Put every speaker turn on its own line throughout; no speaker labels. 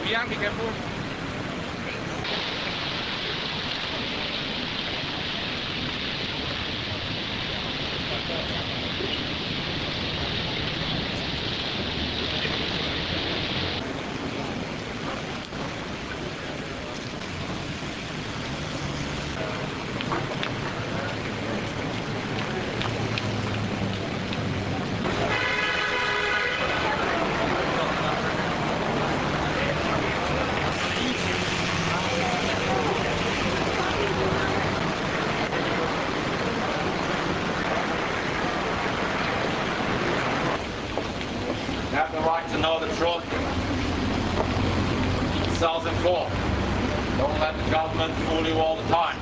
Young, be careful. You have the right to know the truth. 2004. Don't let the government fool you all the time.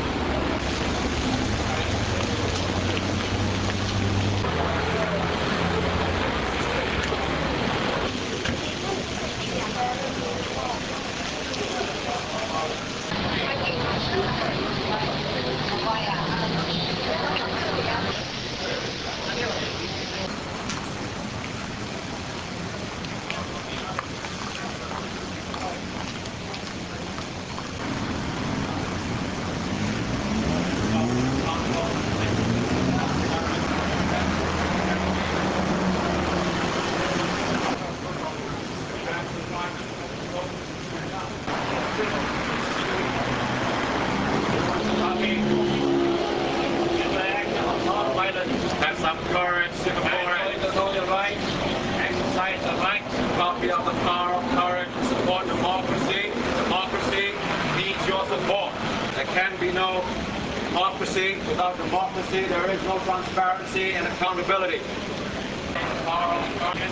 Have some courage, Singaporeans. Know your rights. Exercise the right. Copy of the power of courage to support democracy. Democracy needs your support. There can be no democracy without democracy. There is no transparency and accountability. The power of courage.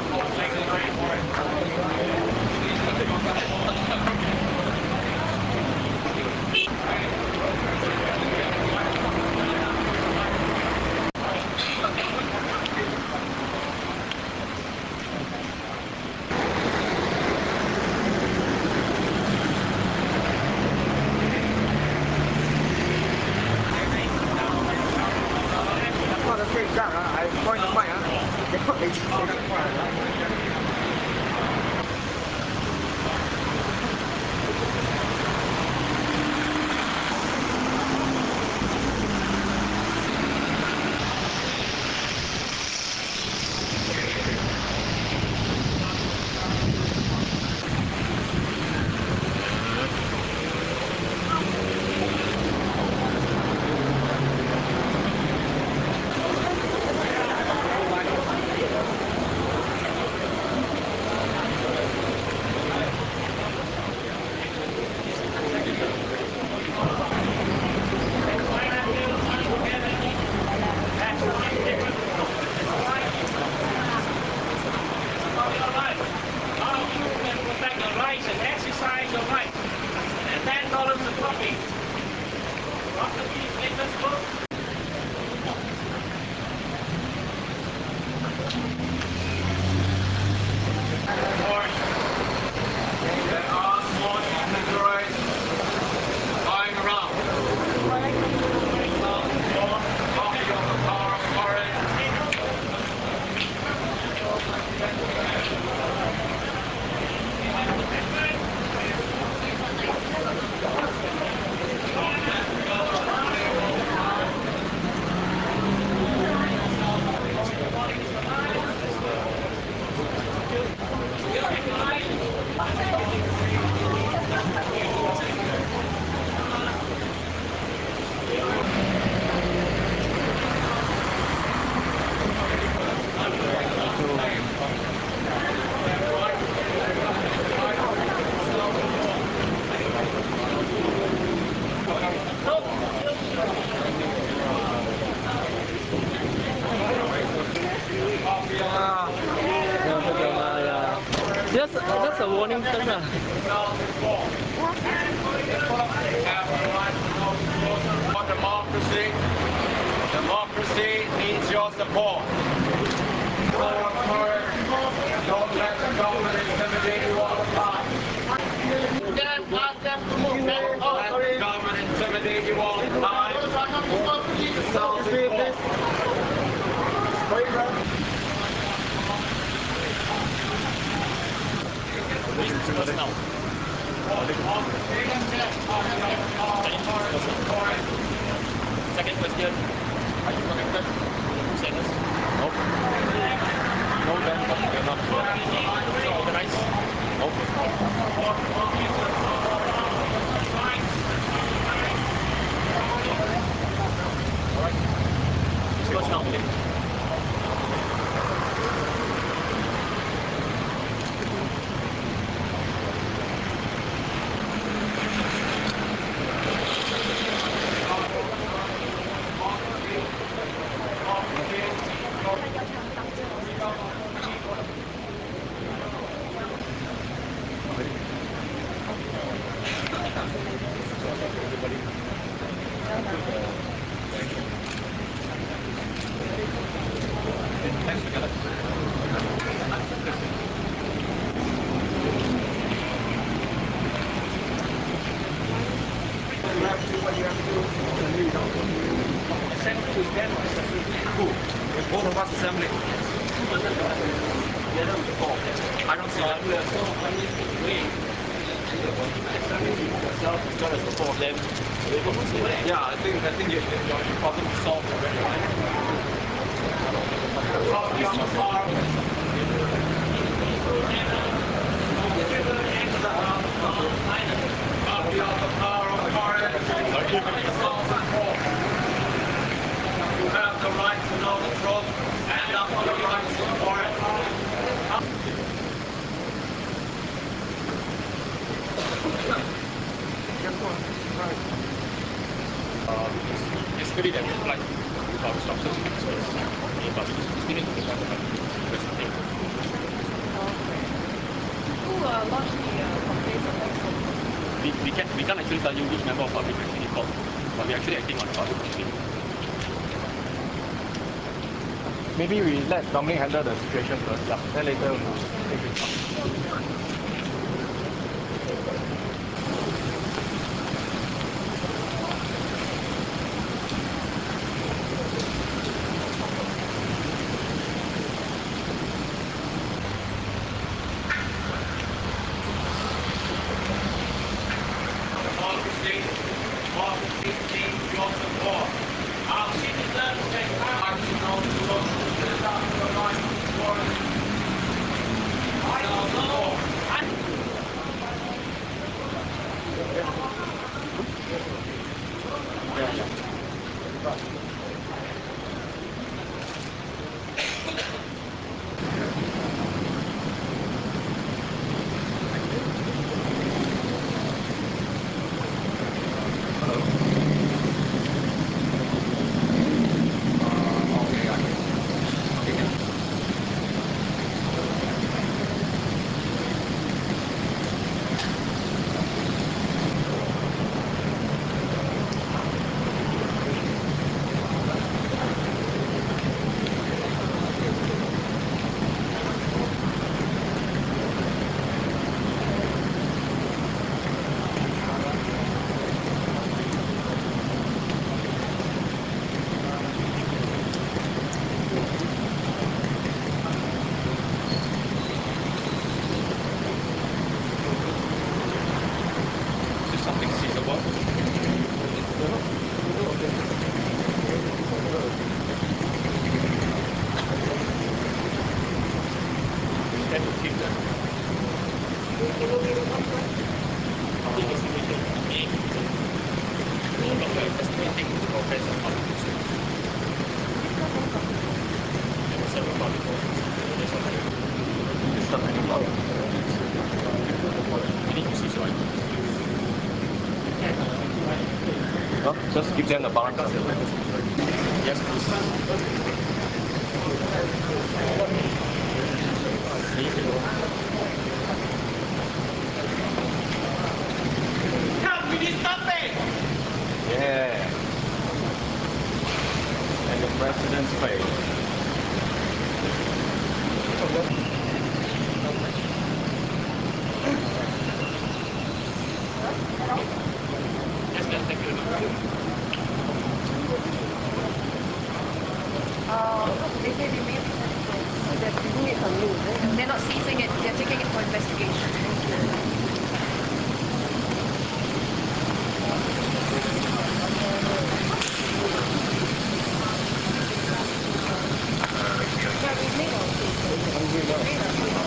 Exercise your rights. And $10 a copy. What the piece in this book? Of course, there are small ignorates lying around. Copy of the power of courage.
That's a warning first.
You have the right to know the truth for democracy. Democracy needs your support. Power of courage. Don't let the government intimidate you all the time. Don't let the government intimidate you all the time. The sounds important.
First now. Second question, are you connected to the two centers?
Nope. No them, but we are not.
So authorized?
Nope.
Alright. First now.
Assembly is them or assembly? Who? Both of us assembly. The other will call.
I don't see that.
So when you wait, assembly yourself as well as the four of them. Yeah, I think your problem is solved already, right? Copy of the car. Copy of the power of car. You have the right to know the truth. Stand up for the right to support it.
Basically, they have complied with our instructions in this case. Okay, but we still need to take time to investigate.
Okay. Who lodged the complaints against you?
We can't actually tell you which member of public actually called, but we're actually acting on the public complaint.
Maybe we let Dominic handle the situation first.
Yeah.
Then later we'll take this up.
Democracy needs your support. Our citizens take right to know the truth. Stand up for the right to support it. I don't know.
Hello. Okay, I can. Okay, can.
Is this something seizable?
We're not capable of getting anything under arrest.
We intend to keep them. Investigation. Because we are investigating the offense of public nuisance.
Which offense of nuisance?
They're disturbing public orders. That's what we are doing.
Disturbing public orders.
We need to seize your items.
Huh? Just give them the balance.
Yes, please.
Come, we need something.
Yeah. And the president's face.
Yes, ma'am. Thank you very much.
What did they say they made?
They're taking it from you, is it?
They're not seizing it, they're taking it for investigation.
Yeah, we made our food. Very hungry now.
Made our food.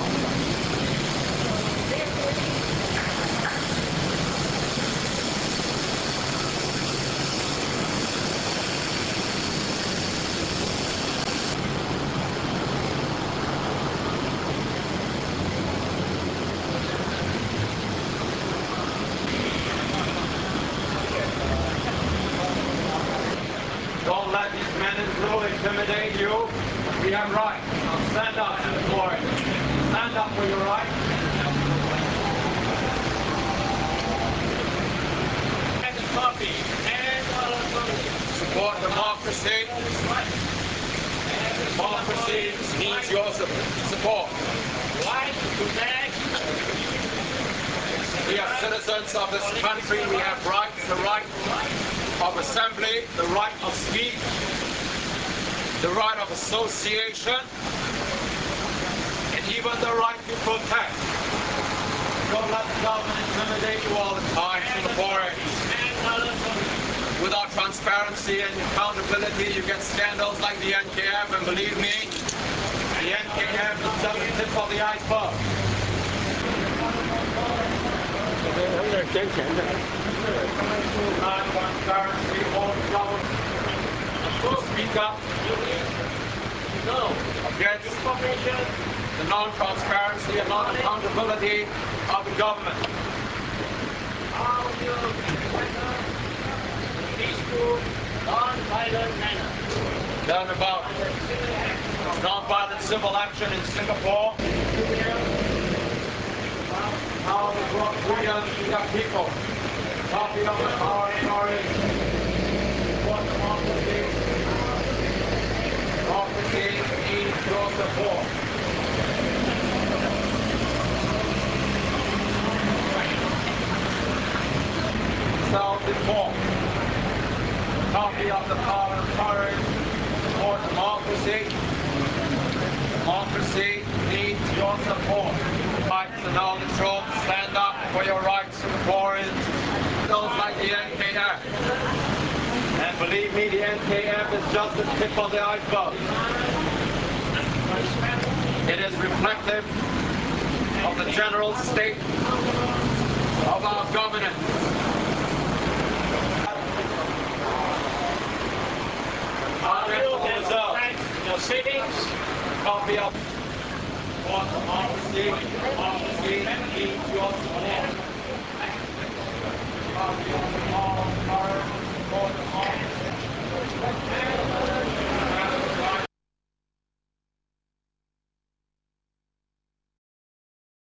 Don't let these men in blue intimidate you. We have rights. Now stand up for it. Stand up for your rights. And the copy. And support democracy. Democracy needs your support. Right to beg. We are citizens of this country. We have rights. The right of assembly, the right of speech, the right of association, and even the right to protest. Don't let the government intimidate you all the time, Singaporeans. Without transparency and accountability, you get scandals like the NKF, and believe me, the NKF is just the tip of the iceberg. Non-transparency holds government to speak up against the non-transparency and non-accountability of the government. Peaceful, non-violent manner. Learn about non-violent civil action in Singapore. How we brought freedom to the people. Copy of the power and courage. Support democracy. Democracy needs your support. Self-informed. Copy of the power and courage. Support democracy. Democracy needs your support. Rights and all the truth. Stand up for your rights, Singaporeans. Those like the NKF. And believe me, the NKF is just the tip of the iceberg. It is reflective of the general state of our governance. Your sittings, copy of for democracy. Democracy needs your support. Copy of the power and courage for democracy.